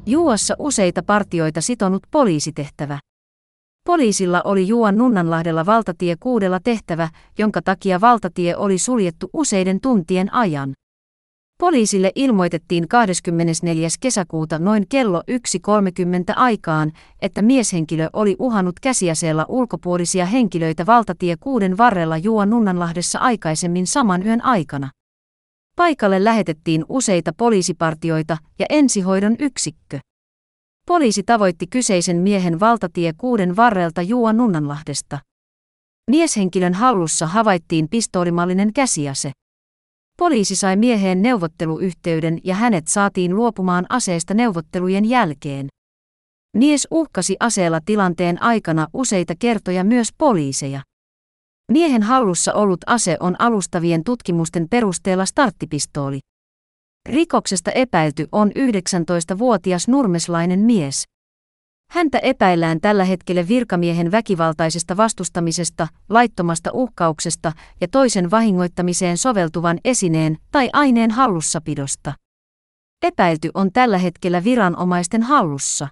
Juuassa useita partioita sitonut poliisitehtävä. Poliisilla oli Juuan Nunnanlahdella valtatie 6 tehtävä, jonka takia valtatie oli suljettu useiden tuntien ajan. Poliisille ilmoitettiin 24. kesäkuuta noin kello 1.30 aikaan, että mieshenkilö oli uhannut käsiaseella ulkopuolisia henkilöitä valtatie 6 varrella Juuan Nunnanlahdessa aikaisemmin saman yön aikana. Paikalle lähetettiin useita poliisipartioita ja ensihoidon yksikkö. Poliisi tavoitti kyseisen miehen valtatie 6 varrelta Juuan Nunnanlahdesta. Mieshenkilön hallussa havaittiin pistoolimallinen käsiase. Poliisi sai mieheen neuvotteluyhteyden ja hänet saatiin luopumaan aseesta neuvottelujen jälkeen. Mies uhkasi aseella tilanteen aikana useita kertoja myös poliiseja. Miehen hallussa ollut ase on alustavien tutkimusten perusteella starttipistooli. Rikoksesta epäilty on 19-vuotias nurmeslainen mies. Häntä epäillään tällä hetkellä virkamiehen väkivaltaisesta vastustamisesta, laittomasta uhkauksesta ja toisen vahingoittamiseen soveltuvan esineen tai aineen hallussapidosta. Epäilty on tällä hetkellä viranomaisten hallussa.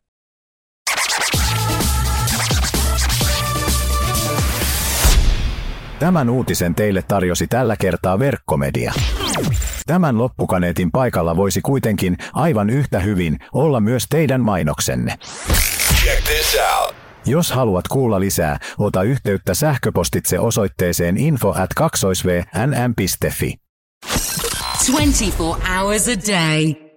Tämän uutisen teille tarjosi tällä kertaa Verkkomedia. Tämän loppukaneetin paikalla voisi kuitenkin aivan yhtä hyvin olla myös teidän mainoksenne. Check this out. Jos haluat kuulla lisää, ota yhteyttä sähköpostitse osoitteeseen info@2vnm.fi. 24 hours a day.